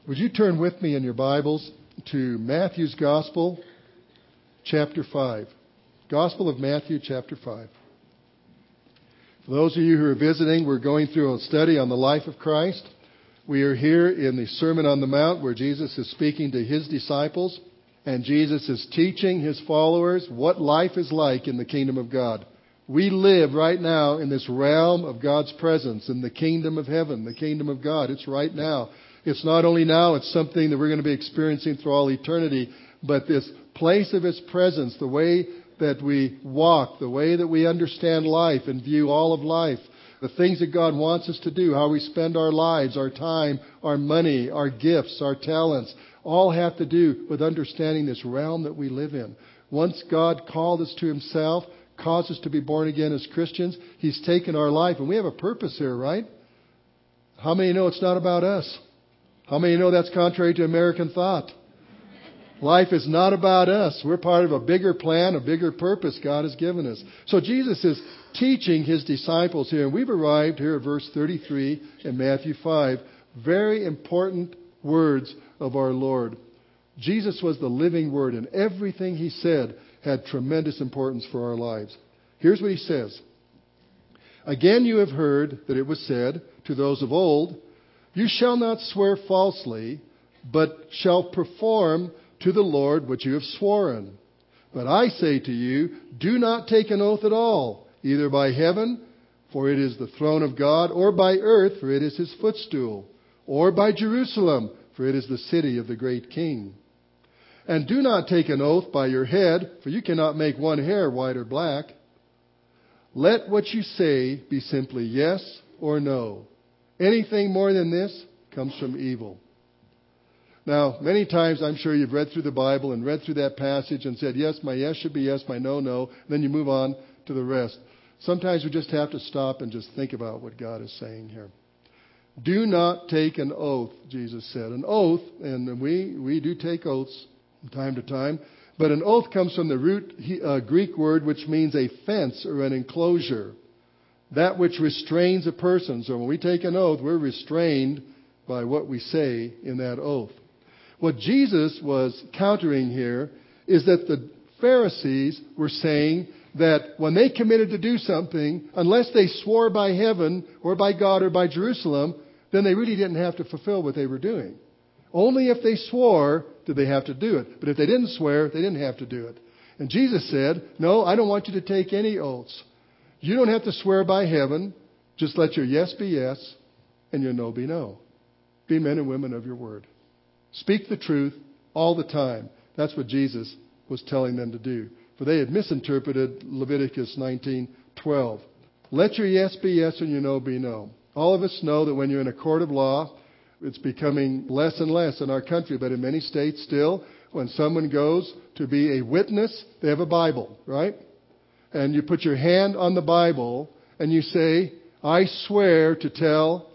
Would you turn with me in your Bibles to Matthew's Gospel, chapter 5. Gospel of Matthew, chapter 5. For those of you who are visiting, we're going through a study on the life of Christ. We are here in the Sermon on the Mount where Jesus is speaking to His disciples, and Jesus is teaching His followers what life is like in the kingdom of God. We live right now in this realm of God's presence, in the kingdom of heaven, the kingdom of God. It's right now. It's not only now, it's something that we're going to be experiencing through all eternity, but this place of His presence, the way that we walk, the way that we understand life and view all of life, the things that God wants us to do, how we spend our lives, our time, our money, our gifts, our talents, all have to do with understanding this realm that we live in. Once God called us to Himself, caused us to be born again as Christians, He's taken our life, and we have a purpose here, right? How many know it's not about us? How many know that's contrary to American thought? Life is not about us. We're part of a bigger plan, a bigger purpose God has given us. So Jesus is teaching His disciples here. And we've arrived here at verse 33 in Matthew 5. Very important words of our Lord. Jesus was the living Word, and everything He said had tremendous importance for our lives. Here's what He says. Again, you have heard that it was said to those of old, you shall not swear falsely, but shall perform to the Lord what you have sworn. But I say to you, do not take an oath at all, either by heaven, for it is the throne of God, or by earth, for it is His footstool, or by Jerusalem, for it is the city of the great King. And do not take an oath by your head, for you cannot make one hair white or black. Let what you say be simply yes or no. Anything more than this comes from evil. Now, many times I'm sure you've read through the Bible and read through that passage and said, yes, my yes should be yes, my no, no. Then you move on to the rest. Sometimes we just have to stop and just think about what God is saying here. Do not take an oath, Jesus said. An oath, and we do take oaths from time to time, but an oath comes from the root Greek word which means a fence or an enclosure. That which restrains a person. So when we take an oath, we're restrained by what we say in that oath. What Jesus was countering here is that the Pharisees were saying that when they committed to do something, unless they swore by heaven or by God or by Jerusalem, then they really didn't have to fulfill what they were doing. Only if they swore did they have to do it. But if they didn't swear, they didn't have to do it. And Jesus said, no, I don't want you to take any oaths. You don't have to swear by heaven. Just let your yes be yes and your no be no. Be men and women of your word. Speak the truth all the time. That's what Jesus was telling them to do. For they had misinterpreted Leviticus 19:12. Let your yes be yes and your no be no. All of us know that when you're in a court of law, it's becoming less and less in our country, but in many states still, when someone goes to be a witness, they have a Bible, right? And you put your hand on the Bible and you say, I swear to tell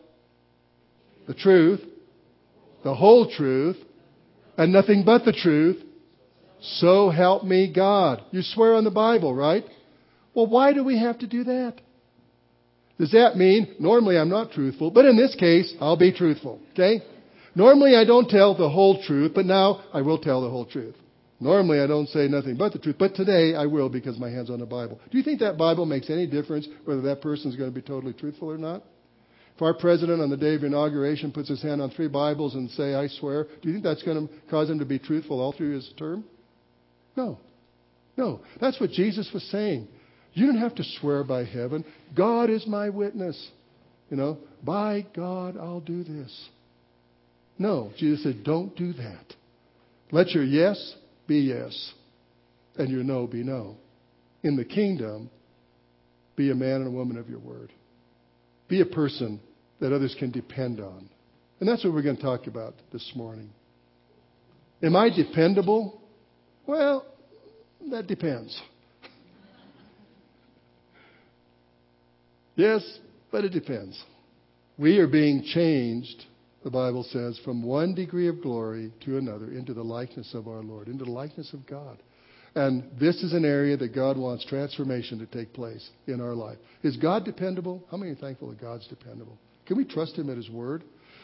the truth, the whole truth, and nothing but the truth. So help me God. You swear on the Bible, right? Well, why do we have to do that? Does that mean, normally I'm not truthful, but in this case, I'll be truthful, okay? Normally I don't tell the whole truth, but now I will tell the whole truth. Normally I don't say nothing but the truth, but today I will because my hand's on the Bible. Do you think that Bible makes any difference whether that person's going to be totally truthful or not? If our president on the day of inauguration puts his hand on 3 Bibles and say, I swear, do you think that's going to cause him to be truthful all through his term? No. No. That's what Jesus was saying. You don't have to swear by heaven. God is my witness. By God, I'll do this. No. Jesus said, don't do that. Let your yes be yes, and your no be no. In the kingdom, be a man and a woman of your word. Be a person that others can depend on. And that's what we're going to talk about this morning. Am I dependable? Well, that depends. Yes, but it depends. We are being changed, the Bible says, from one degree of glory to another into the likeness of our Lord, into the likeness of God. And this is an area that God wants transformation to take place in our life. Is God dependable? How many are thankful that God's dependable? Can we trust Him at His word?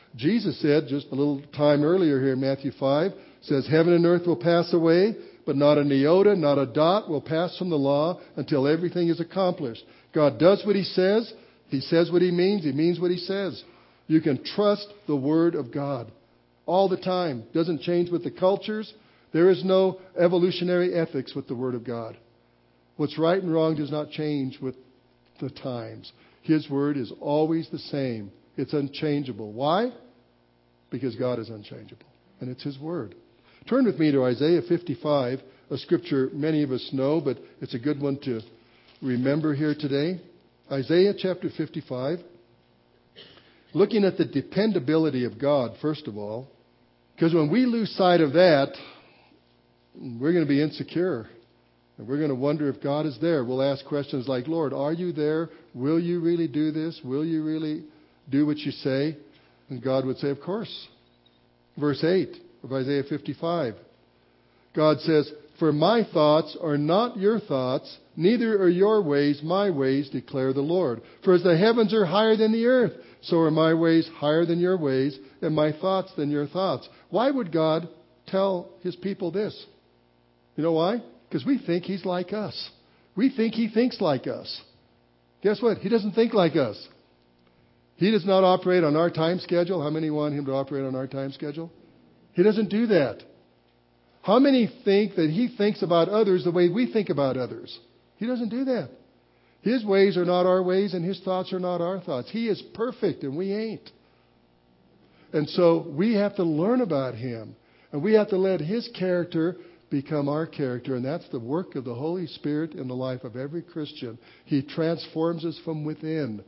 Jesus said just a little time earlier here in Matthew 5, says, heaven and earth will pass away, but not an iota, not a dot will pass from the law until everything is accomplished. God does what He says. He says what He means what He says. You can trust the Word of God all the time. Doesn't change with the cultures. There is no evolutionary ethics with the Word of God. What's right and wrong does not change with the times. His Word is always the same. It's unchangeable. Why? Because God is unchangeable. And it's His Word. Turn with me to Isaiah 55, a scripture many of us know, but it's a good one to remember here today. Isaiah chapter 55. Looking at the dependability of God, first of all. Because when we lose sight of that, we're going to be insecure. And we're going to wonder if God is there. We'll ask questions like, Lord, are you there? Will you really do this? Will you really do what you say? And God would say, of course. Verse 8 of Isaiah 55. God says, for my thoughts are not your thoughts, neither are your ways my ways, declare the Lord. For as the heavens are higher than the earth, so are my ways higher than your ways, and my thoughts than your thoughts. Why would God tell His people this? You know why? Because we think He's like us. We think He thinks like us. Guess what? He doesn't think like us. He does not operate on our time schedule. How many want Him to operate on our time schedule? He doesn't do that. How many think that He thinks about others the way we think about others? He doesn't do that. His ways are not our ways, and His thoughts are not our thoughts. He is perfect, and we ain't. And so we have to learn about Him. And we have to let His character become our character. And that's the work of the Holy Spirit in the life of every Christian. He transforms us from within.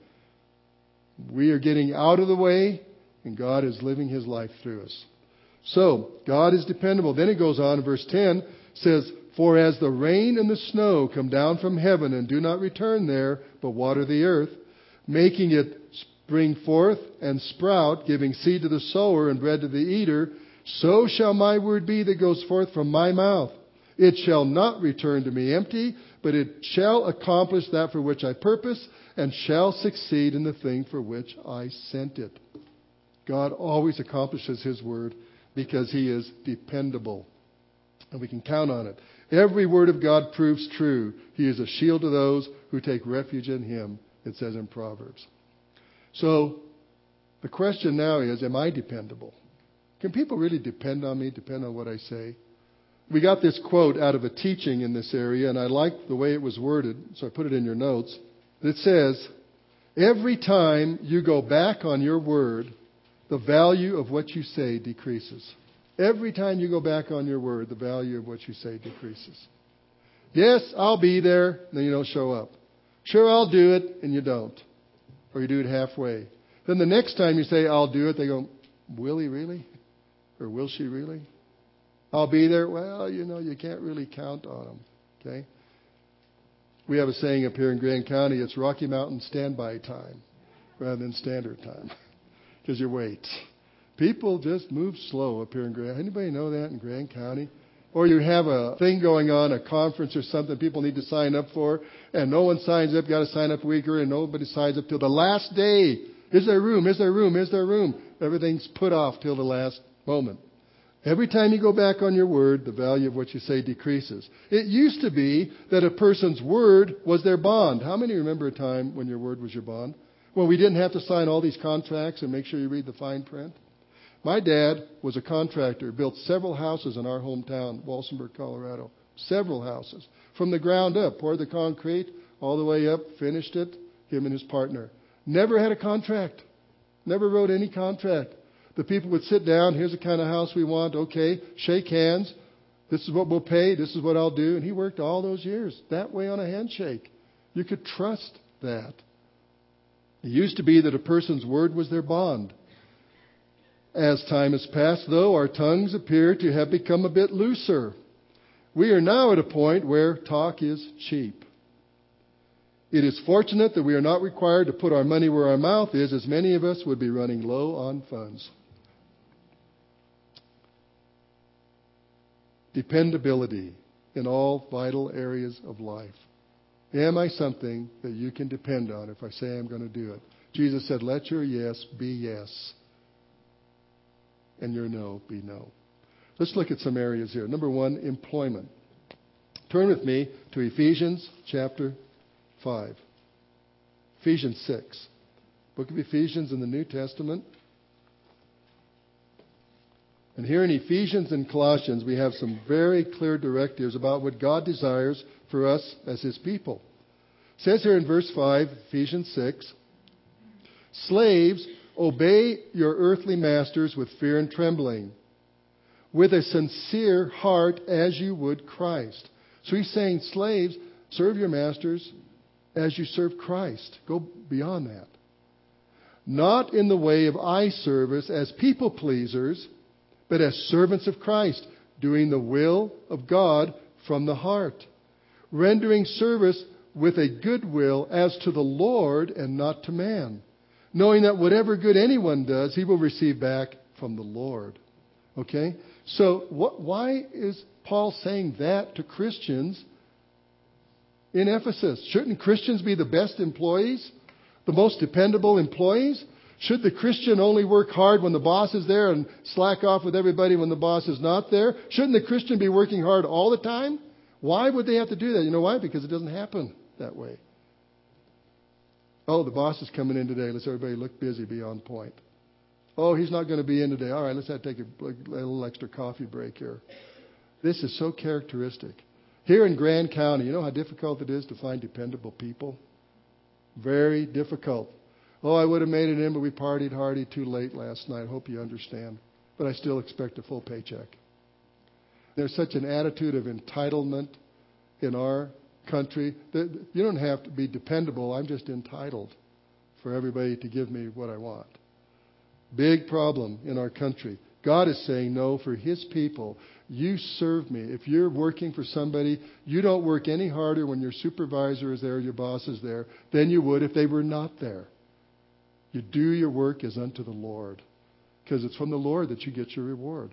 We are getting out of the way, and God is living His life through us. So, God is dependable. Then it goes on in verse 10, says, for as the rain and the snow come down from heaven and do not return there, but water the earth, making it spring forth and sprout, giving seed to the sower and bread to the eater, so shall my word be that goes forth from my mouth. It shall not return to me empty, but it shall accomplish that for which I purpose, and shall succeed in the thing for which I sent it. God always accomplishes His word because He is dependable. And we can count on it. Every word of God proves true. He is a shield to those who take refuge in Him, it says in Proverbs. So, the question now is, am I dependable? Can people really depend on me, depend on what I say? We got this quote out of a teaching in this area, and I liked the way it was worded, so I put it in your notes. It says, every time you go back on your word, the value of what you say decreases. Every time you go back on your word, the value of what you say decreases. Yes, I'll be there, then you don't show up. Sure, I'll do it, and you don't. Or you do it halfway. Then the next time you say, I'll do it, they go, will he really? Or will she really? I'll be there. Well, you can't really count on them. Okay? We have a saying up here in Grand County, it's Rocky Mountain standby time rather than standard time. Because you wait. People just move slow up here in Grand. Anybody know that in Grand County? Or you have a thing going on, a conference or something people need to sign up for, and no one signs up. You got to sign up a week early, and nobody signs up till the last day. Is there room? Is there room? Is there room? Everything's put off till the last moment. Every time you go back on your word, the value of what you say decreases. It used to be that a person's word was their bond. How many remember a time when your word was your bond? When we didn't have to sign all these contracts and make sure you read the fine print? My dad was a contractor, built several houses in our hometown, Walsenburg, Colorado. Several houses. From the ground up, poured the concrete all the way up, finished it, him and his partner. Never had a contract. Never wrote any contract. The people would sit down, here's the kind of house we want, okay, shake hands. This is what we'll pay, this is what I'll do. And he worked all those years that way on a handshake. You could trust that. It used to be that a person's word was their bond. As time has passed, though, our tongues appear to have become a bit looser. We are now at a point where talk is cheap. It is fortunate that we are not required to put our money where our mouth is, as many of us would be running low on funds. Dependability in all vital areas of life. Am I something that you can depend on if I say I'm going to do it? Jesus said, let your yes be yes. and your no be no. Let's look at some areas here. Number 1, employment. Turn with me to Ephesians chapter 5. Ephesians 6. Book of Ephesians in the New Testament. And here in Ephesians and Colossians, we have some very clear directives about what God desires for us as His people. It says here in verse 5, Ephesians 6, "Slaves, obey your earthly masters with fear and trembling, with a sincere heart as you would Christ." So he's saying, slaves, serve your masters as you serve Christ. Go beyond that. "Not in the way of eye service as people pleasers, but as servants of Christ, doing the will of God from the heart, rendering service with a good will as to the Lord and not to man, knowing that whatever good anyone does, he will receive back from the Lord." Okay? So why is Paul saying that to Christians in Ephesus? Shouldn't Christians be the best employees? The most dependable employees? Should the Christian only work hard when the boss is there and slack off with everybody when the boss is not there? Shouldn't the Christian be working hard all the time? Why would they have to do that? You know why? Because it doesn't happen that way. Oh, the boss is coming in today. Let's everybody look busy, be on point. Oh, he's not going to be in today. All right, let's have to take a little extra coffee break here. This is so characteristic. Here in Grand County, you know how difficult it is to find dependable people? Very difficult. Oh, I would have made it in, but we partied hardy too late last night. Hope you understand. But I still expect a full paycheck. There's such an attitude of entitlement in our country that you don't have to be dependable. I'm just entitled for everybody to give me what I want. Big problem in our country. God is saying no for His people. You serve me. If you're working for somebody, you don't work any harder when your supervisor is there, your boss is there, than you would if they were not there. You do your work as unto the Lord, because it's from the Lord that you get your reward.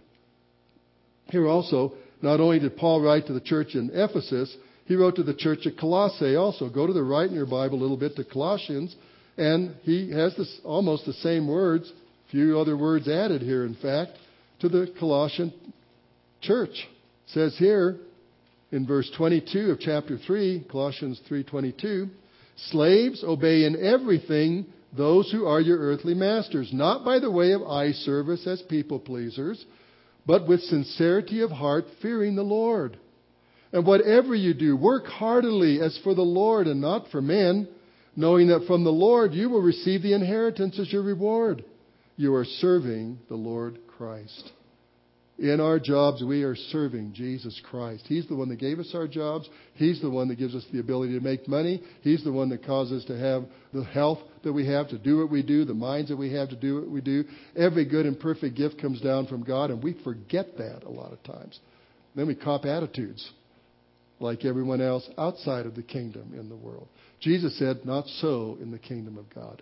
Here also, not only did Paul write to the church in Ephesus, he wrote to the church at Colossae also. Go to the right in your Bible a little bit to Colossians, and he has this almost the same words, a few other words added here, in fact, to the Colossian church. It says here in verse 22 of chapter 3, Colossians 3:22, "Slaves, obey in everything those who are your earthly masters, not by the way of eye service as people pleasers, but with sincerity of heart, fearing the Lord. And whatever you do, work heartily as for the Lord and not for men, knowing that from the Lord you will receive the inheritance as your reward. You are serving the Lord Christ." In our jobs, we are serving Jesus Christ. He's the one that gave us our jobs. He's the one that gives us the ability to make money. He's the one that causes us to have the health that we have to do what we do, the minds that we have to do what we do. Every good and perfect gift comes down from God, and we forget that a lot of times. Then we cop attitudes like everyone else outside of the kingdom in the world. Jesus said, "Not so in the kingdom of God.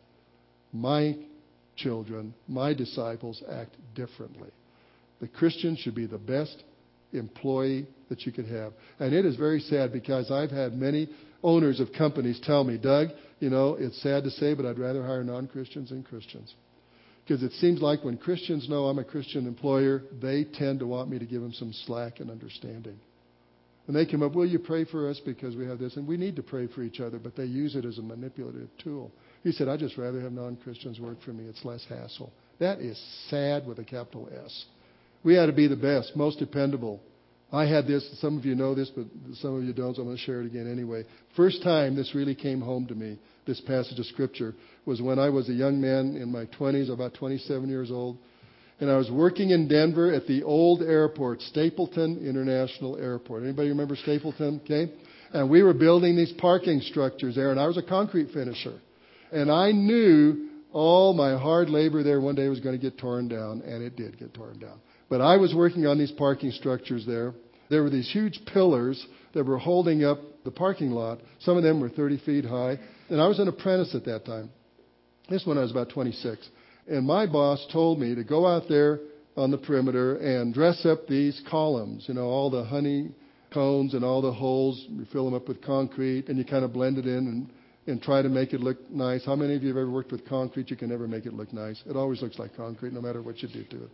My children, my disciples act differently." The Christian should be the best employee that you could have. And it is very sad because I've had many owners of companies tell me, "Doug, you know, it's sad to say, but I'd rather hire non-Christians than Christians." Because it seems like when Christians know I'm a Christian employer, they tend to want me to give them some slack and understanding. And they come up, "Will you pray for us because we have this?" And we need to pray for each other, but they use it as a manipulative tool. He said, "I'd just rather have non-Christians work for me. It's less hassle." That is sad with a capital S. We ought to be the best, most dependable. I had this, some of you know this, but some of you don't, so I'm going to share it again anyway. First time this really came home to me, this passage of Scripture, was when I was a young man in my 20s, about 27 years old. And I was working in Denver at the old airport, Stapleton International Airport. Anybody remember Stapleton? Okay. And we were building these parking structures there, and I was a concrete finisher. And I knew all my hard labor there one day was going to get torn down, and it did get torn down. But I was working on these parking structures there. There were these huge pillars that were holding up the parking lot. Some of them were 30 feet high. And I was an apprentice at that time. This one I was about 26. And my boss told me to go out there on the perimeter and dress up these columns. You know, all the honeycombs and all the holes. You fill them up with concrete and you kind of blend it in and try to make it look nice. How many of you have ever worked with concrete? You can never make it look nice. It always looks like concrete no matter what you do to it.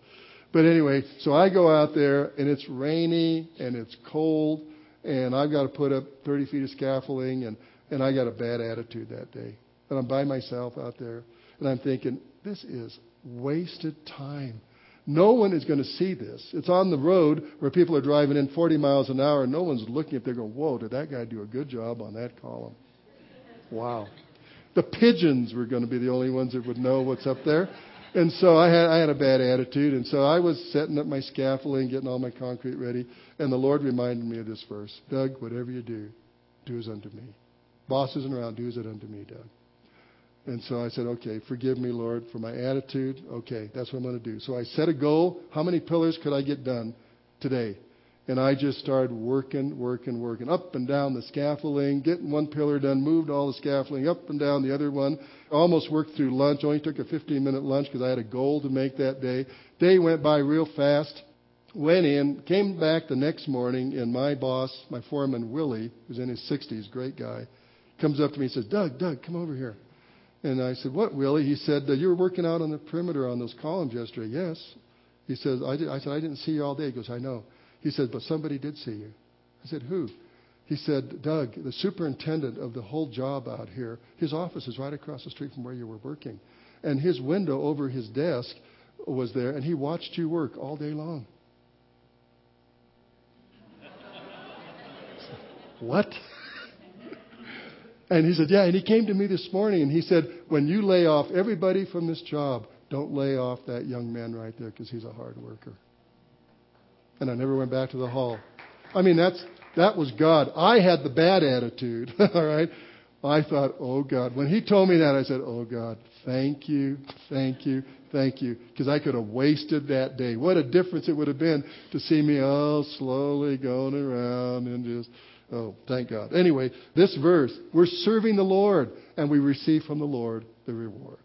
But anyway, so I go out there, and it's rainy, and it's cold, and I've got to put up 30 feet of scaffolding, and I got a bad attitude that day. And I'm by myself out there, and I'm thinking, this is wasted time. No one is going to see this. It's on the road where people are driving in 40 miles an hour, and no one's looking if they're going, whoa, did that guy do a good job on that column? Wow. The pigeons were going to be the only ones that would know what's up there. And so I had a bad attitude, and so I was setting up my scaffolding, getting all my concrete ready, and the Lord reminded me of this verse. Doug, whatever you do, do as unto me. Boss isn't around, do as unto me, Doug. And so I said, okay, forgive me, Lord, for my attitude. Okay, that's what I'm going to do. So I set a goal. How many pillars could I get done today? And I just started working, up and down the scaffolding, getting one pillar done, moved all the scaffolding up and down the other one. Almost worked through lunch. Only took a 15-minute lunch because I had a goal to make that day. Day went by real fast. Went in, came back the next morning, and my boss, my foreman, Willie, who's in his 60s, great guy, comes up to me and says, Doug, come over here. And I said, what, Willie? He said, you were working out on the perimeter on those columns yesterday. Yes. He says, I said, I didn't see you all day. He goes, I know. He said, but somebody did see you. I said, who? He said, Doug, the superintendent of the whole job out here, his office is right across the street from where you were working. And his window over his desk was there, and he watched you work all day long. What? And he said, yeah, and he came to me this morning, and he said, when you lay off everybody from this job, don't lay off that young man right there because he's a hard worker. And I never went back to the hall. I mean, that was God. I had the bad attitude, all right? I thought, oh, God. When he told me that, I said, oh, God, thank you, because I could have wasted that day. What a difference it would have been to see me all slowly going around and just, oh, thank God. Anyway, this verse, we're serving the Lord, and we receive from the Lord the reward.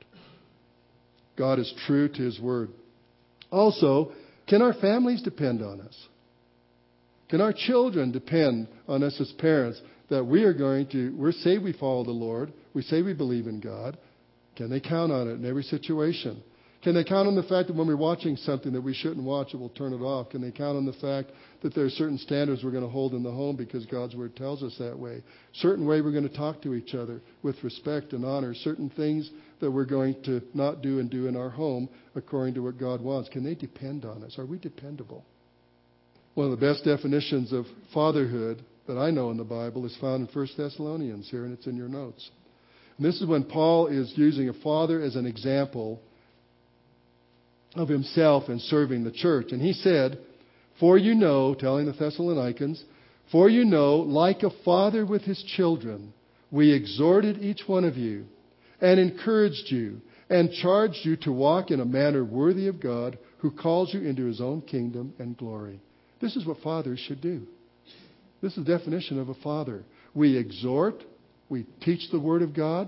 God is true to His word. Also, can our families depend on us? Can our children depend on us as parents that we say we follow the Lord, we say we believe in God? Can they count on it in every situation? Can they count on the fact that when we're watching something that we shouldn't watch, we'll turn it off? Can they count on the fact that there are certain standards we're going to hold in the home because God's Word tells us that way? Certain way we're going to talk to each other with respect and honor. Certain things that we're going to not do and do in our home according to what God wants. Can they depend on us? Are we dependable? One of the best definitions of fatherhood that I know in the Bible is found in 1 Thessalonians here, and it's in your notes. And this is when Paul is using a father as an example of himself in serving the church. And he said, for you know, telling the Thessalonians, for you know, like a father with his children, we exhorted each one of you and encouraged you and charged you to walk in a manner worthy of God who calls you into His own kingdom and glory. This is what fathers should do. This is the definition of a father. We exhort, we teach the Word of God,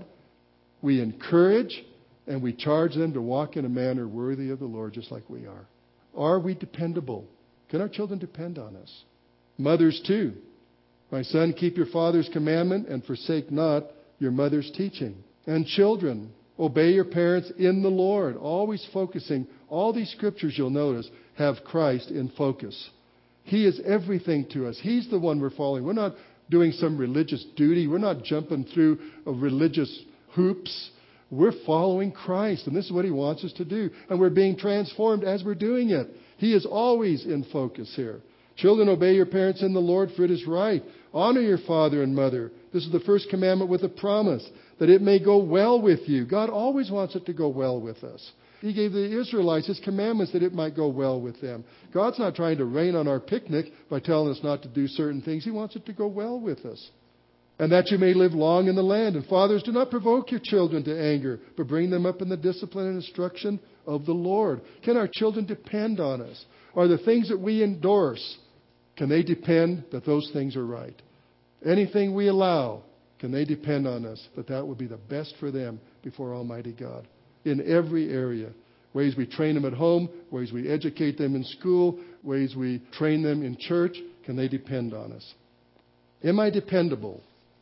we encourage, and we charge them to walk in a manner worthy of the Lord just like we are. Are we dependable? Can our children depend on us? Mothers too. My son, keep your father's commandment and forsake not your mother's teaching. And children, obey your parents in the Lord. Always focusing. All these scriptures you'll notice have Christ in focus. He is everything to us. He's the one we're following. We're not doing some religious duty. We're not jumping through religious hoops. We're following Christ, and this is what He wants us to do. And we're being transformed as we're doing it. He is always in focus here. Children, obey your parents in the Lord, for it is right. Honor your father and mother. This is the first commandment with a promise, that it may go well with you. God always wants it to go well with us. He gave the Israelites His commandments that it might go well with them. God's not trying to rain on our picnic by telling us not to do certain things. He wants it to go well with us. And that you may live long in the land. And fathers, do not provoke your children to anger, but bring them up in the discipline and instruction of the Lord. Can our children depend on us? Are the things that we endorse, can they depend that those things are right? Anything we allow, can they depend on us that that will be the best for them before Almighty God? In every area. Ways we train them at home, ways we educate them in school, ways we train them in church, can they depend on us? Am I dependable?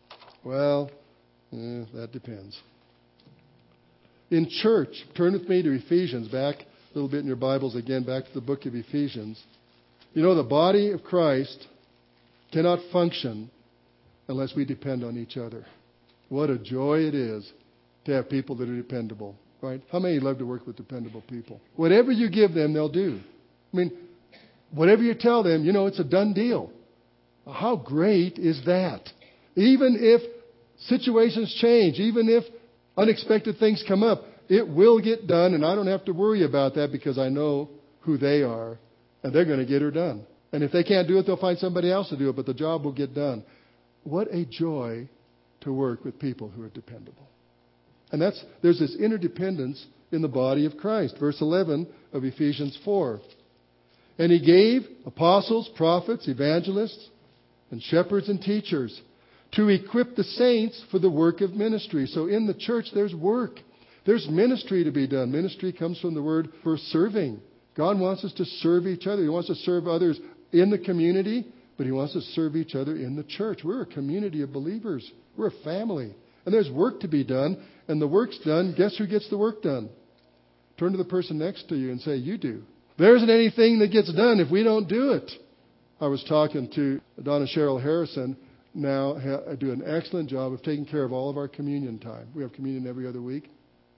Well, that depends. In church, turn with me to Ephesians, back little bit in your Bibles again, back to the book of Ephesians. You know, the body of Christ cannot function unless we depend on each other. What a joy it is to have people that are dependable, right? How many love to work with dependable people? Whatever you give them, they'll do. I mean, whatever you tell them, you know, it's a done deal. How great is that? Even if situations change, even if unexpected things come up, it will get done, and I don't have to worry about that because I know who they are, and they're going to get her done. And if they can't do it, they'll find somebody else to do it, but the job will get done. What a joy to work with people who are dependable. And there's this interdependence in the body of Christ. Verse 11 of Ephesians 4. And He gave apostles, prophets, evangelists, and shepherds and teachers to equip the saints for the work of ministry. So in the church, there's work. There's ministry to be done. Ministry comes from the word for serving. God wants us to serve each other. He wants to serve others in the community, but He wants to serve each other in the church. We're a community of believers. We're a family. And there's work to be done. And the work's done. Guess who gets the work done? Turn to the person next to you and say, you do. There isn't anything that gets done if we don't do it. I was talking to Donna Cheryl Harrison. Now I do an excellent job of taking care of all of our communion time. We have communion every other week.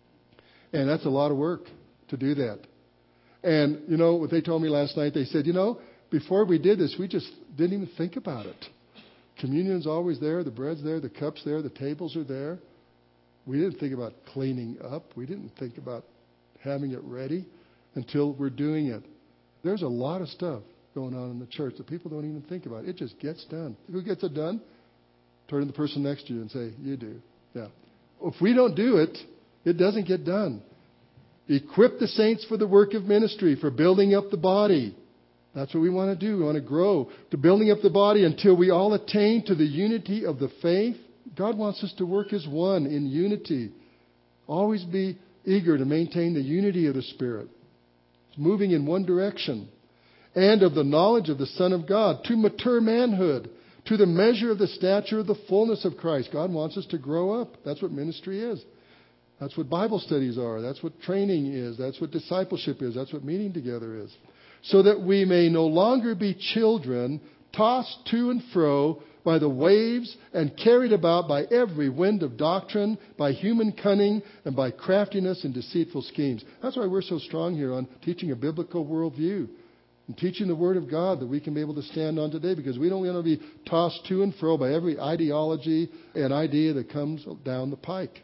And that's a lot of work to do that. And, you know, what they told me last night, they said, you know, before we did this, we just didn't even think about it. Communion's always there, the bread's there, the cup's there, the tables are there. We didn't think about cleaning up. We didn't think about having it ready until we're doing it. There's a lot of stuff going on in the church that people don't even think about. It just gets done. Who gets it done? Turn to the person next to you and say, you do. Yeah. If we don't do it, it doesn't get done. Equip the saints for the work of ministry, for building up the body. That's what we want to do. We want to grow to building up the body until we all attain to the unity of the faith. God wants us to work as one in unity. Always be eager to maintain the unity of the Spirit. Moving in one direction. And of the knowledge of the Son of God, to mature manhood, to the measure of the stature of the fullness of Christ. God wants us to grow up. That's what ministry is. That's what Bible studies are. That's what training is. That's what discipleship is. That's what meeting together is. So that we may no longer be children, tossed to and fro by the waves and carried about by every wind of doctrine, by human cunning, and by craftiness and deceitful schemes. That's why we're so strong here on teaching a biblical worldview and teaching the Word of God that we can be able to stand on today, because we don't want to be tossed to and fro by every ideology and idea that comes down the pike.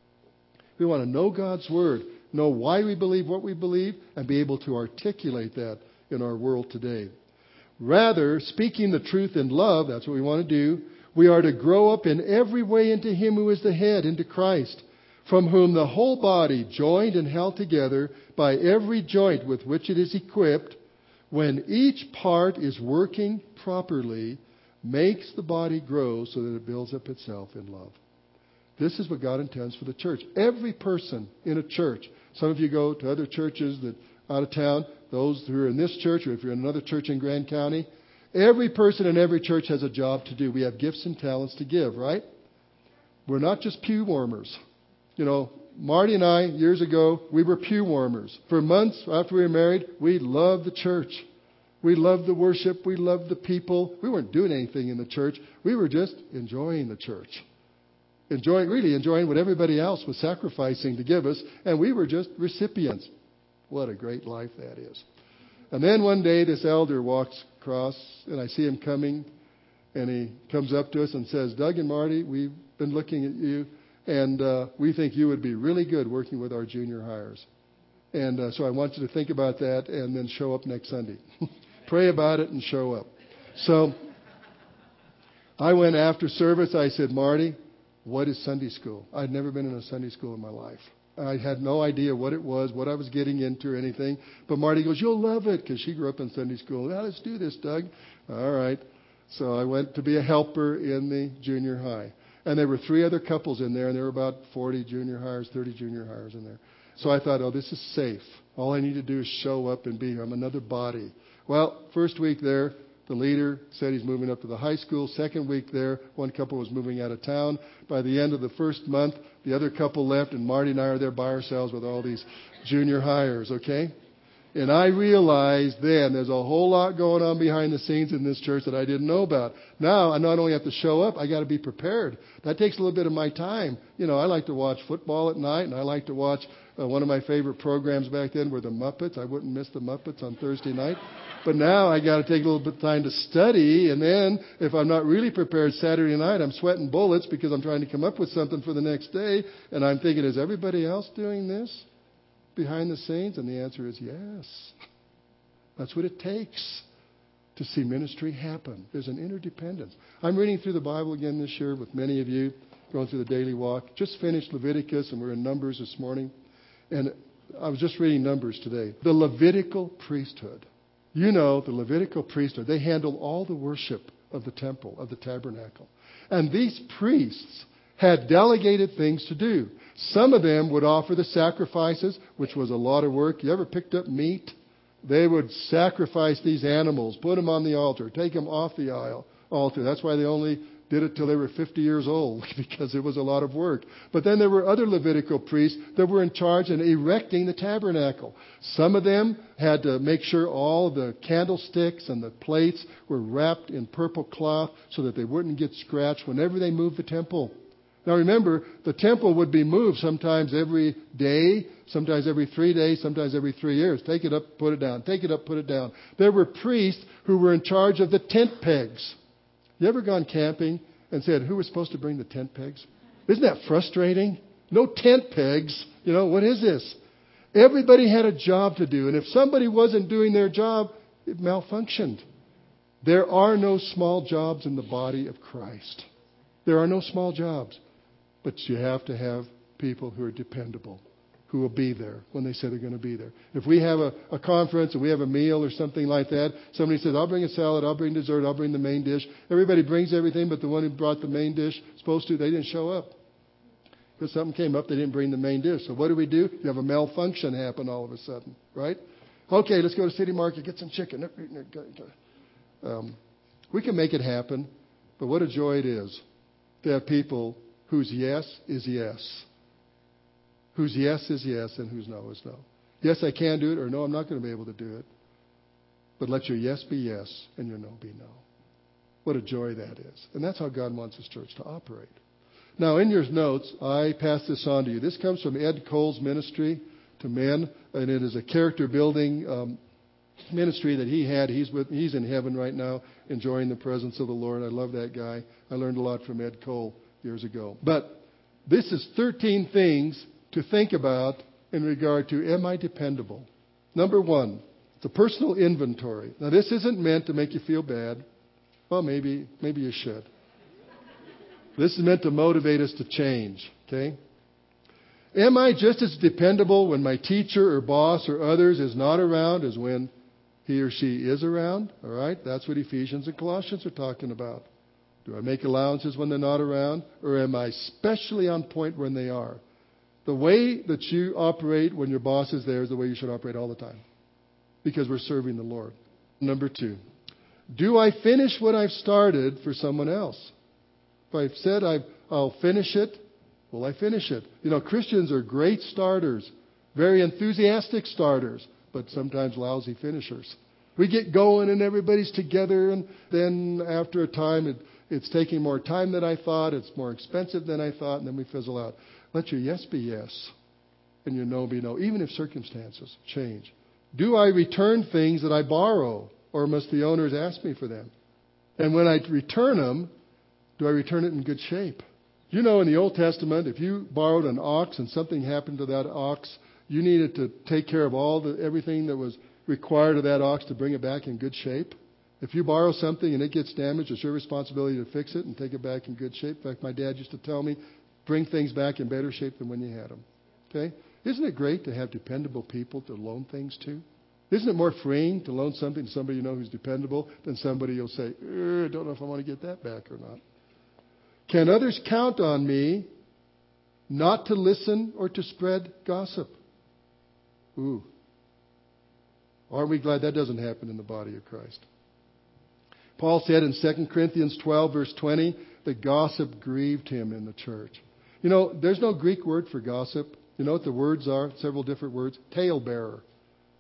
We want to know God's Word, know why we believe what we believe, and be able to articulate that in our world today. Rather, speaking the truth in love, that's what we want to do, we are to grow up in every way into Him who is the head, into Christ, from whom the whole body, joined and held together by every joint with which it is equipped, when each part is working properly, makes the body grow so that it builds up itself in love. This is what God intends for the church. Every person in a church. Some of you go to other churches that out of town. Those who are in this church, or if you're in another church in Grand County, every person in every church has a job to do. We have gifts and talents to give, right? We're not just pew warmers. You know, Marty and I, years ago, we were pew warmers. For months after we were married, we loved the church. We loved the worship. We loved the people. We weren't doing anything in the church. We were just enjoying the church. Enjoying what everybody else was sacrificing to give us, and we were just recipients. What a great life that is. And then one day this elder walks across, and I see him coming, and he comes up to us and says, Doug and Marty, we've been looking at you, and we think you would be really good working with our junior hires. And so I want you to think about that and then show up next Sunday. Pray about it and show up. So I went after service. I said, Marty, what is Sunday school? I'd never been in a Sunday school in my life. I had no idea what it was, what I was getting into or anything. But Marty goes, you'll love it, because she grew up in Sunday school. Well, let's do this, Doug. All right. So I went to be a helper in the junior high. And there were 3 other couples in there, and there were about 40 junior hires, 30 junior hires in there. So I thought, oh, this is safe. All I need to do is show up and be here. I'm another body. Well, first week there, the leader said he's moving up to the high school. Second week there, one couple was moving out of town. By the end of the first month, the other couple left, and Marty and I are there by ourselves with all these junior hires, okay? And I realized then there's a whole lot going on behind the scenes in this church that I didn't know about. Now, I not only have to show up, I got to be prepared. That takes a little bit of my time. You know, I like to watch football at night, and I like to watch one of my favorite programs back then were the Muppets. I wouldn't miss the Muppets on Thursday night. But now I got to take a little bit of time to study, and then if I'm not really prepared Saturday night, I'm sweating bullets because I'm trying to come up with something for the next day, and I'm thinking, is everybody else doing this behind the scenes? And the answer is yes. That's what it takes to see ministry happen. There's an interdependence. I'm reading through the Bible again this year with many of you, going through the daily walk. Just finished Leviticus, and we're in Numbers this morning. And I was just reading Numbers today. The Levitical priesthood. You know, the Levitical priesthood, they handled all the worship of the temple, of the tabernacle. And these priests had delegated things to do. Some of them would offer the sacrifices, which was a lot of work. You ever picked up meat? They would sacrifice these animals, put them on the altar, take them off the altar. That's why they only did it till they were 50 years old, because it was a lot of work. But then there were other Levitical priests that were in charge in erecting the tabernacle. Some of them had to make sure all the candlesticks and the plates were wrapped in purple cloth so that they wouldn't get scratched whenever they moved the temple. Now remember, the temple would be moved sometimes every day, sometimes every 3 days, sometimes every 3 years. Take it up, put it down. Take it up, put it down. There were priests who were in charge of the tent pegs. You ever gone camping and said, who was supposed to bring the tent pegs? Isn't that frustrating? No tent pegs. You know, what is this? Everybody had a job to do. And if somebody wasn't doing their job, it malfunctioned. There are no small jobs in the body of Christ. There are no small jobs. But you have to have people who are dependable, who will be there when they say they're going to be there. If we have a conference and we have a meal or something like that, somebody says, I'll bring a salad, I'll bring dessert, I'll bring the main dish. Everybody brings everything, but the one who brought the main dish, they didn't show up. Because something came up, they didn't bring the main dish. So what do? You have a malfunction happen all of a sudden, right? Okay, let's go to City Market, get some chicken. We can make it happen, but what a joy it is to have people whose yes is yes. Whose yes is yes and whose no is no. Yes, I can do it, or no, I'm not going to be able to do it. But let your yes be yes and your no be no. What a joy that is. And that's how God wants His church to operate. Now, in your notes, I pass this on to you. This comes from Ed Cole's ministry to men, and it is a character-building ministry that he had. He's in heaven right now, enjoying the presence of the Lord. I love that guy. I learned a lot from Ed Cole years ago. But this is 13 things to think about in regard to, am I dependable? Number one, it's a personal inventory. Now, this isn't meant to make you feel bad. Well, maybe you should. This is meant to motivate us to change, okay? Am I just as dependable when my teacher or boss or others is not around as when he or she is around? All right? That's what Ephesians and Colossians are talking about. Do I make allowances when they're not around? Or am I specially on point when they are? The way that you operate when your boss is there is the way you should operate all the time. Because we're serving the Lord. Number two, do I finish what I've started for someone else? If I've said I'll finish it, will I finish it? You know, Christians are great starters, very enthusiastic starters, but sometimes lousy finishers. We get going and everybody's together, and then after a time it's taking more time than I thought, it's more expensive than I thought, and then we fizzle out. Let your yes be yes and your no be no, even if circumstances change. Do I return things that I borrow, or must the owners ask me for them? And when I return them, do I return it in good shape? You know, in the Old Testament, if you borrowed an ox and something happened to that ox, you needed to take care of everything that was required of that ox to bring it back in good shape. If you borrow something and it gets damaged, it's your responsibility to fix it and take it back in good shape. In fact, my dad used to tell me, bring things back in better shape than when you had them. Okay? Isn't it great to have dependable people to loan things to? Isn't it more freeing to loan something to somebody you know who's dependable than somebody you'll say, I don't know if I want to get that back or not. Can others count on me not to listen or to spread gossip? Ooh. Aren't we glad that doesn't happen in the body of Christ? Paul said in 2 Corinthians 12, verse 20, that gossip grieved him in the church. You know, there's no Greek word for gossip. You know what the words are? Several different words. Talebearer.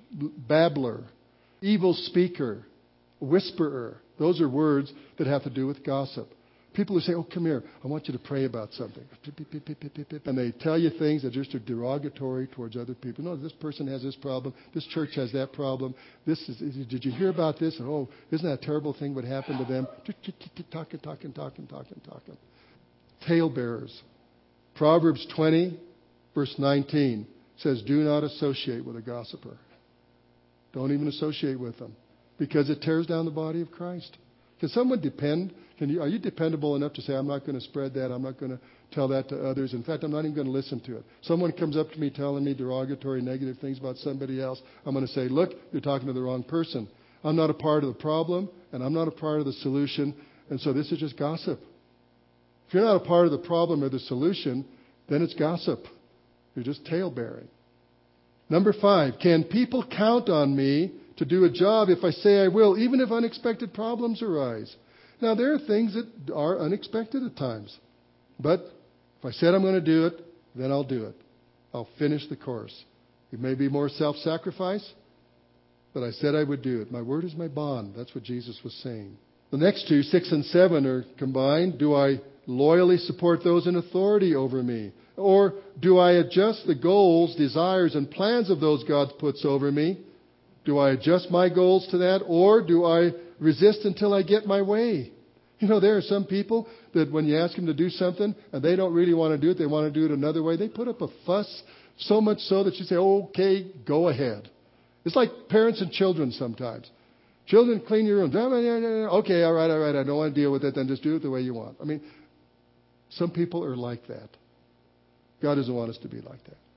babbler, evil speaker, whisperer. Those are words that have to do with gossip. People who say, oh, come here, I want you to pray about something. And they tell you things that just are derogatory towards other people. No, this person has this problem. This church has that problem. Did you hear about this? And, oh, isn't that a terrible thing what happened to them? Talking. Talebearers. Proverbs 20, verse 19 says, do not associate with a gossiper. Don't even associate with them, because it tears down the body of Christ. Can someone depend? Are you dependable enough to say, I'm not going to spread that, I'm not going to tell that to others. In fact, I'm not even going to listen to it. Someone comes up to me telling me derogatory, negative things about somebody else. I'm going to say, look, you're talking to the wrong person. I'm not a part of the problem, and I'm not a part of the solution, and so this is just gossip. If you're not a part of the problem or the solution, then it's gossip. You're just tale-bearing. Number 5, can people count on me to do a job if I say I will, even if unexpected problems arise? Now, there are things that are unexpected at times. But if I said I'm going to do it, then I'll do it. I'll finish the course. It may be more self-sacrifice, but I said I would do it. My word is my bond. That's what Jesus was saying. The next two, 6 and 7, are combined. Do I loyally support those in authority over me? Or do I adjust the goals, desires, and plans of those God puts over me? Do I adjust my goals to that? Or do I resist until I get my way? You know, there are some people that when you ask them to do something and they don't really want to do it, they want to do it another way, they put up a fuss, so much so that you say, okay, go ahead. It's like parents and children sometimes. Children, clean your room. Okay, all right, I don't want to deal with it, then just do it the way you want. I mean, some people are like that. God doesn't want us to be like that.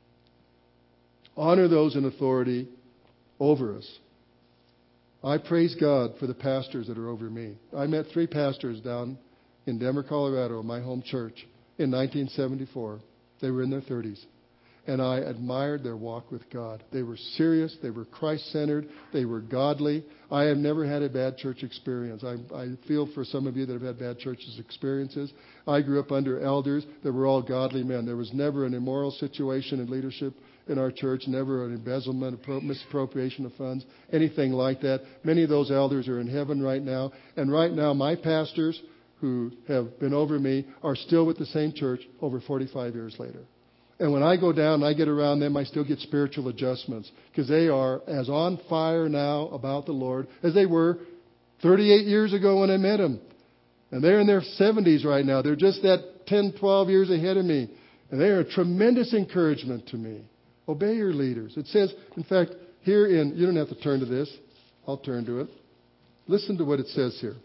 Honor those in authority over us. I praise God for the pastors that are over me. I met 3 pastors down in Denver, Colorado, my home church, in 1974. They were in their 30s. And I admired their walk with God. They were serious. They were Christ-centered. They were godly. I have never had a bad church experience. I feel for some of you that have had bad church experiences. I grew up under elders that were all godly men. There was never an immoral situation in leadership in our church, never an embezzlement, misappropriation of funds, anything like that. Many of those elders are in heaven right now. And right now, my pastors who have been over me are still with the same church over 45 years later. And when I go down and I get around them, I still get spiritual adjustments, because they are as on fire now about the Lord as they were 38 years ago when I met them. And they're in their 70s right now. They're just that 10, 12 years ahead of me. And they are a tremendous encouragement to me. Obey your leaders. It says, in fact, here you don't have to turn to this. I'll turn to it. Listen to what it says here.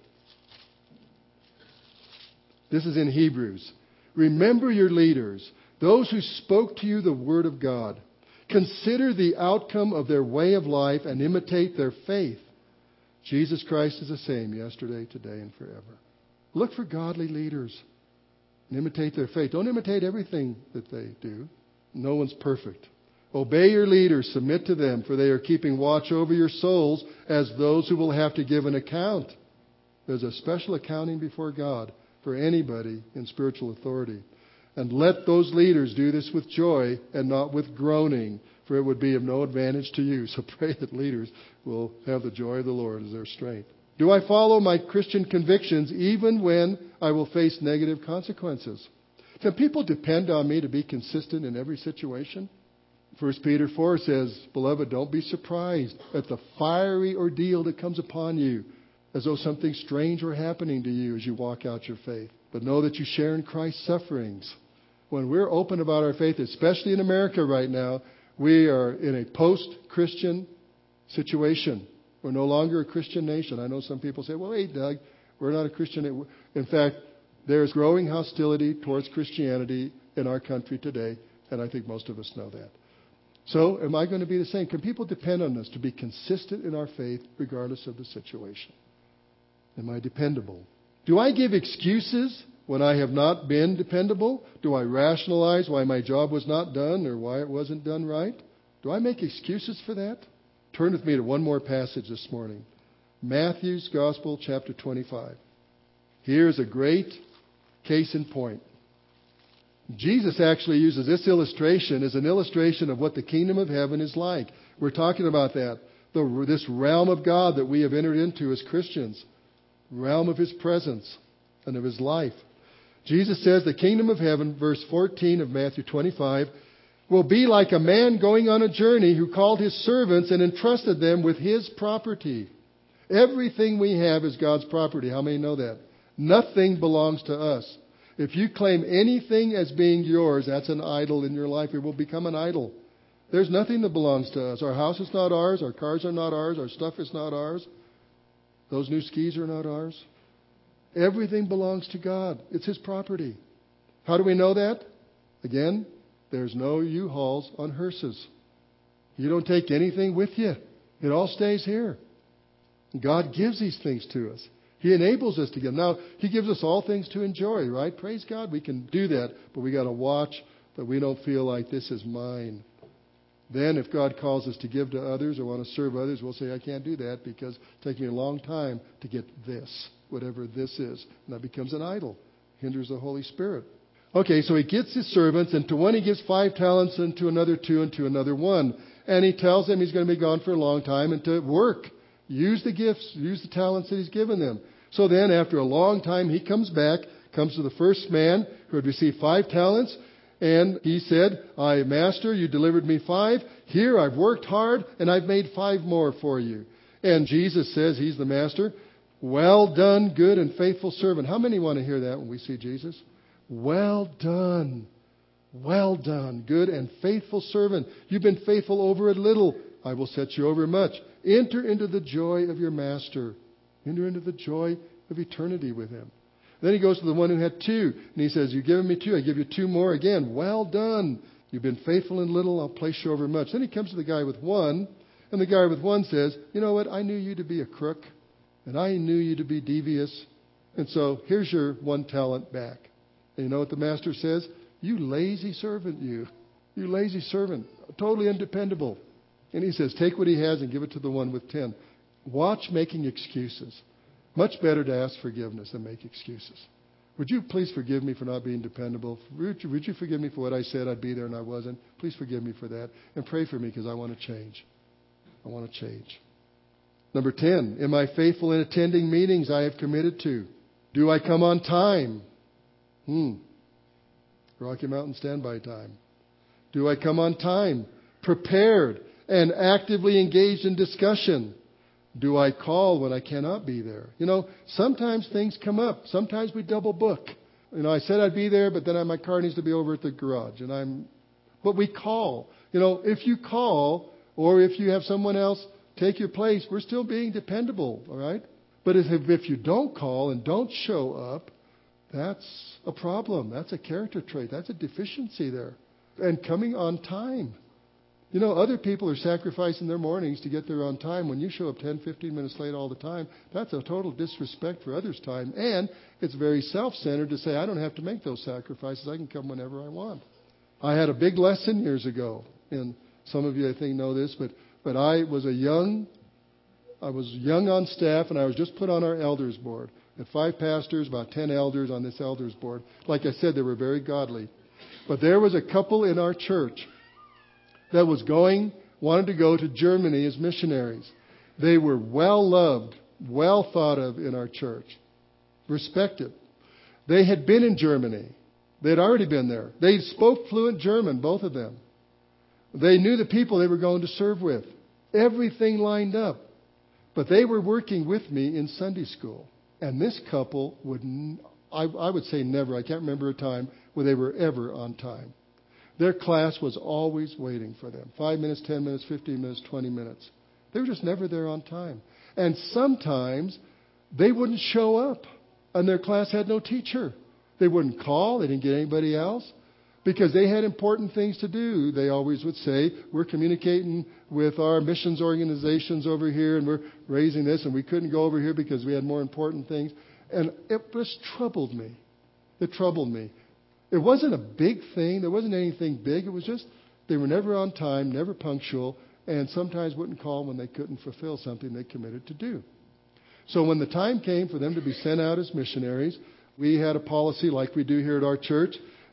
This is in Hebrews. Remember your leaders, those who spoke to you the word of God. Consider the outcome of their way of life and imitate their faith. Jesus Christ is the same yesterday, today, and forever. Look for godly leaders and imitate their faith. Don't imitate everything that they do. No one's perfect. Obey your leaders, submit to them, for they are keeping watch over your souls as those who will have to give an account. There's a special accounting before God for anybody in spiritual authority. And let those leaders do this with joy and not with groaning, for it would be of no advantage to you. So pray that leaders will have the joy of the Lord as their strength. Do I follow my Christian convictions even when I will face negative consequences? Can people depend on me to be consistent in every situation? 1 Peter 4 says, Beloved, don't be surprised at the fiery ordeal that comes upon you, as though something strange were happening to you as you walk out your faith. But know that you share in Christ's sufferings. When we're open about our faith, especially in America right now, we are in a post-Christian situation. We're no longer a Christian nation. I know some people say, well, hey, Doug, we're not a Christian. In fact, there's growing hostility towards Christianity in our country today, and I think most of us know that. So am I going to be the same? Can people depend on us to be consistent in our faith regardless of the situation? Am I dependable? Do I give excuses when I have not been dependable? Do I rationalize why my job was not done or why it wasn't done right? Do I make excuses for that? Turn with me to one more passage this morning. Matthew's Gospel, chapter 25. Here's a great case in point. Jesus actually uses this illustration as an illustration of what the kingdom of heaven is like. We're talking about that. This realm of God that we have entered into as Christians. Realm of His presence and of His life. Jesus says the kingdom of heaven, verse 14 of Matthew 25, will be like a man going on a journey who called his servants and entrusted them with his property. Everything we have is God's property. How many know that? Nothing belongs to us. If you claim anything as being yours, that's an idol in your life. It will become an idol. There's nothing that belongs to us. Our house is not ours. Our cars are not ours. Our stuff is not ours. Those new skis are not ours. Everything belongs to God. It's His property. How do we know that? Again, there's no U-Hauls on hearses. You don't take anything with you. It all stays here. God gives these things to us. He enables us to give. Now, He gives us all things to enjoy, right? Praise God, we can do that. But we got to watch that we don't feel like this is mine. Then if God calls us to give to others or want to serve others, we'll say, I can't do that because it's taking me a long time to get this, whatever this is. And that becomes an idol. Hinders the Holy Spirit. Okay, so He gets His servants, and to one He gives 5 talents, and to another 2, and to another 1. And He tells them He's going to be gone for a long time and to work. Use the gifts, use the talents that He's given them. So then, after a long time, He comes back, comes to the first man who had received 5 talents, and he said, Master, you delivered me 5. Here, I've worked hard, and I've made 5 more for you. And Jesus says, He's the Master. Well done, good and faithful servant. How many want to hear that when we see Jesus? Well done. Well done, good and faithful servant. You've been faithful over a little. I will set you over much. Enter into the joy of your Master. Enter into the joy of eternity with Him. Then He goes to the one who had 2. And He says, you've given me 2. I give you 2 more. Again, well done. You've been faithful in little. I'll place you over much. Then He comes to the guy with 1. And the guy with 1 says, you know what? I knew you to be a crook. And I knew you to be devious. And so here's your 1 talent back. And you know what the master says? You lazy servant, you. You lazy servant. Totally undependable. And He says, take what he has and give it to the one with 10. Watch making excuses. Much better to ask forgiveness than make excuses. Would you please forgive me for not being dependable? Would you forgive me for what I said I'd be there and I wasn't? Please forgive me for that. And pray for me because I want to change. I want to change. Number 10, am I faithful in attending meetings I have committed to? Do I come on time? Rocky Mountain standby time. Do I come on time? Prepared and actively engaged in discussion. Do I call when I cannot be there? You know, sometimes things come up. Sometimes we double book. You know, I said I'd be there, but then my car needs to be over at the garage. But we call. You know, if you call or if you have someone else take your place, we're still being dependable, all right? But if you don't call and don't show up, that's a problem. That's a character trait. That's a deficiency there. And coming on time. You know, other people are sacrificing their mornings to get there on time. When you show up 10, 15 minutes late all the time, that's a total disrespect for others' time. And it's very self-centered to say, I don't have to make those sacrifices. I can come whenever I want. I had a big lesson years ago. And some of you, I think, know this. But I was young on staff, and I was just put on our elders board. We had 5 pastors, about 10 elders on this elders board. Like I said, they were very godly. But there was a couple in our church that wanted to go to Germany as missionaries. They were well loved, well thought of in our church, respected. They had been in Germany. They had already been there. They spoke fluent German, both of them. They knew the people they were going to serve with. Everything lined up. But they were working with me in Sunday school. And this couple I would say never, I can't remember a time where they were ever on time. Their class was always waiting for them. 5 minutes, 10 minutes, 15 minutes, 20 minutes. They were just never there on time. And sometimes they wouldn't show up. And their class had no teacher. They wouldn't call. They didn't get anybody else. Because they had important things to do. They always would say, we're communicating with our missions organizations over here, and we're raising this, and we couldn't go over here because we had more important things. And it just troubled me. It troubled me. It wasn't a big thing. There wasn't anything big. It was just they were never on time, never punctual, and sometimes wouldn't call when they couldn't fulfill something they committed to do. So when the time came for them to be sent out as missionaries, we had a policy like we do here at our church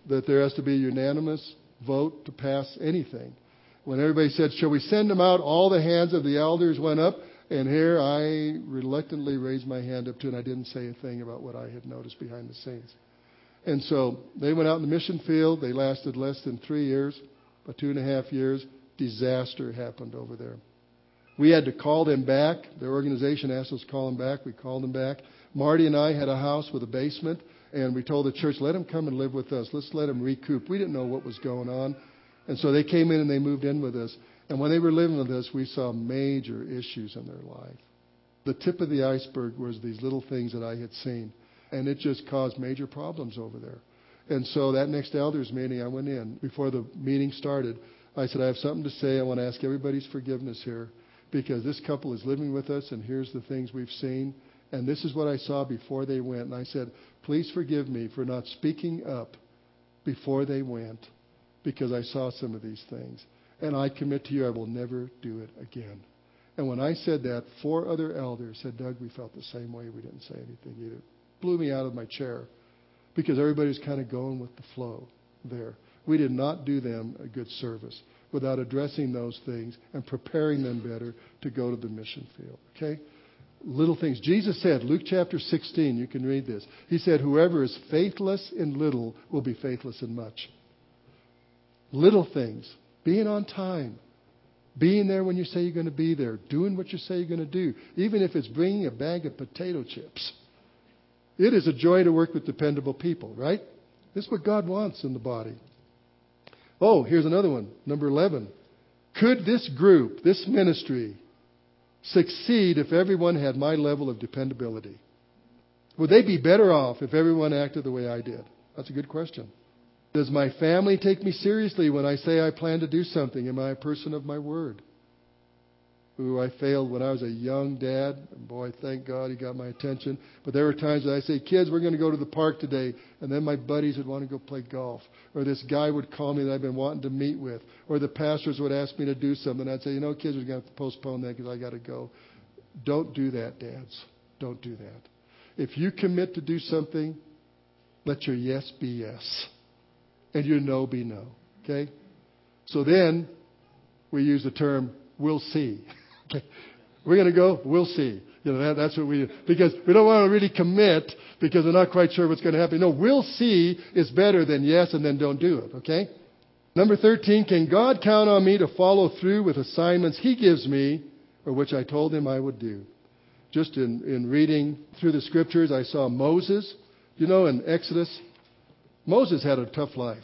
that there has to be a unanimous vote to pass anything. When everybody said, shall we send them out, all the hands of the elders went up. And here I reluctantly raised my hand up to it, and I didn't say a thing about what I had noticed behind the scenes. And so they went out in the mission field. They lasted less than 3 years, about 2.5 years. Disaster happened over there. We had to call them back. Their organization asked us to call them back. We called them back. Marty and I had a house with a basement, and we told the church, let them come and live with us. Let's let them recoup. We didn't know what was going on. And so they came in and they moved in with us. And when they were living with us, we saw major issues in their life. The tip of the iceberg was these little things that I had seen. And it just caused major problems over there. And so that next elders meeting, I went in. Before the meeting started, I said, I have something to say. I want to ask everybody's forgiveness here. Because this couple is living with us, and here's the things we've seen. And this is what I saw before they went. And I said, please forgive me for not speaking up before they went. Because I saw some of these things. And I commit to you, I will never do it again. And when I said that, 4 other elders said, Doug, we felt the same way. We didn't say anything either. Blew me out of my chair because everybody's kind of going with the flow there. We did not do them a good service without addressing those things and preparing them better to go to the mission field. Okay? Little things. Jesus said, Luke chapter 16, you can read this. He said, whoever is faithless in little will be faithless in much. Little things. Being on time. Being there when you say you're going to be there. Doing what you say you're going to do. Even if it's bringing a bag of potato chips. It is a joy to work with dependable people, right? This is what God wants in the body. Oh, here's another one. Number 11. Could this group, this ministry, succeed if everyone had my level of dependability? Would they be better off if everyone acted the way I did? That's a good question. Does my family take me seriously when I say I plan to do something? Am I a person of my word? Ooh, I failed when I was a young dad. And boy, thank God he got my attention. But there were times that I say, kids, we're going to go to the park today. And then my buddies would want to go play golf. Or this guy would call me that I've been wanting to meet with. Or the pastors would ask me to do something. I'd say, kids, we're going to have to postpone that because I got to go. Don't do that, dads. Don't do that. If you commit to do something, let your yes be yes. And your no be no. Okay? So then we use the term, we'll see. Okay. We're going to go, we'll see. That's what we do. Because we don't want to really commit because we're not quite sure what's going to happen. No, we'll see is better than yes and then don't do it. Okay? Number 13, can God count on me to follow through with assignments He gives me or which I told Him I would do? Just in reading through the Scriptures, I saw Moses. In Exodus, Moses had a tough life.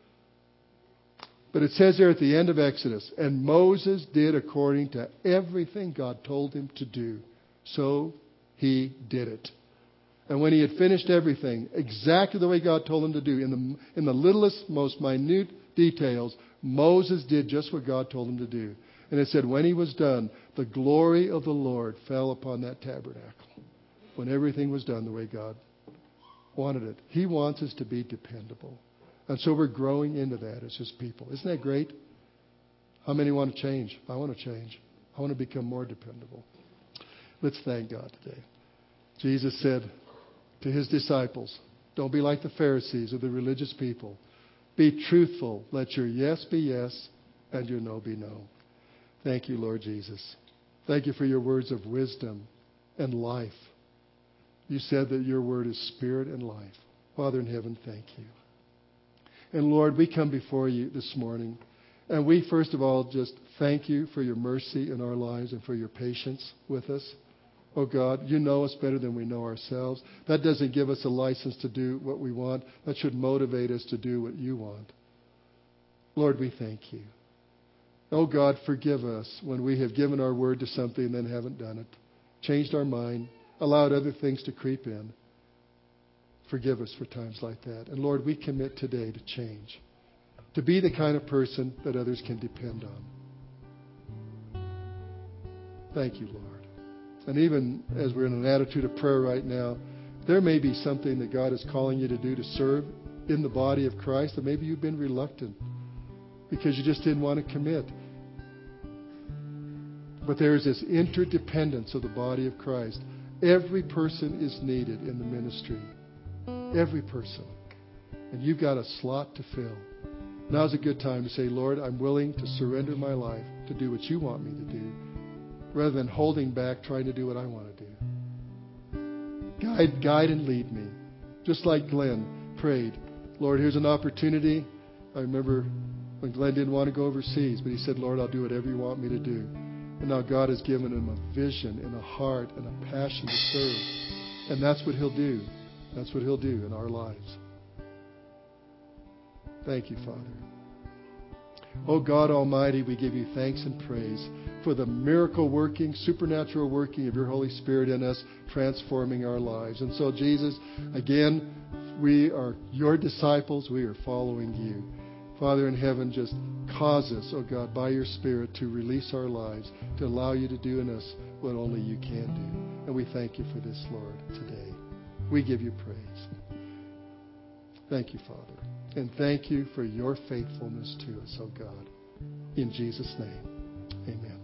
But it says there at the end of Exodus, and Moses did according to everything God told him to do. So he did it. And when he had finished everything, exactly the way God told him to do, in the littlest, most minute details, Moses did just what God told him to do. And it said, when he was done, the glory of the Lord fell upon that tabernacle. When everything was done the way God wanted it. He wants us to be dependable. And so we're growing into that as His people. Isn't that great? How many want to change? I want to change. I want to become more dependable. Let's thank God today. Jesus said to His disciples, don't be like the Pharisees or the religious people. Be truthful. Let your yes be yes and your no be no. Thank you, Lord Jesus. Thank you for your words of wisdom and life. You said that your word is spirit and life. Father in heaven, thank you. And Lord, we come before you this morning. And we, first of all, just thank you for your mercy in our lives and for your patience with us. Oh God, you know us better than we know ourselves. That doesn't give us a license to do what we want. That should motivate us to do what you want. Lord, we thank you. Oh God, forgive us when we have given our word to something and then haven't done it. Changed our mind. Allowed other things to creep in. Forgive us for times like that. And Lord, we commit today to change. To be the kind of person that others can depend on. Thank you, Lord. And even as we're in an attitude of prayer right now, there may be something that God is calling you to do to serve in the body of Christ that maybe you've been reluctant because you just didn't want to commit. But there is this interdependence of the body of Christ. Every person is needed in the ministry. Every person. and you've got a slot to fill. Now's a good time to say, Lord, I'm willing to surrender my life to do what you want me to do, rather than holding back, trying to do what I want to do. Guide and lead me. Just like Glenn prayed, Lord, here's an opportunity. I remember when Glenn didn't want to go overseas, but he said, Lord, I'll do whatever you want me to do. And now God has given him a vision and a heart and a passion to serve. And that's what he'll do. That's what he'll do in our lives. Thank you, Father. Oh God Almighty, we give you thanks and praise for the miracle working, supernatural working of your Holy Spirit in us, transforming our lives. And so, Jesus, again, we are your disciples. We are following you. Father in heaven, just cause us, oh God, by your Spirit to release our lives, to allow you to do in us what only you can do. And we thank you for this, Lord, today. We give you praise. Thank you, Father. And thank you for your faithfulness to us, oh God. In Jesus' name, amen.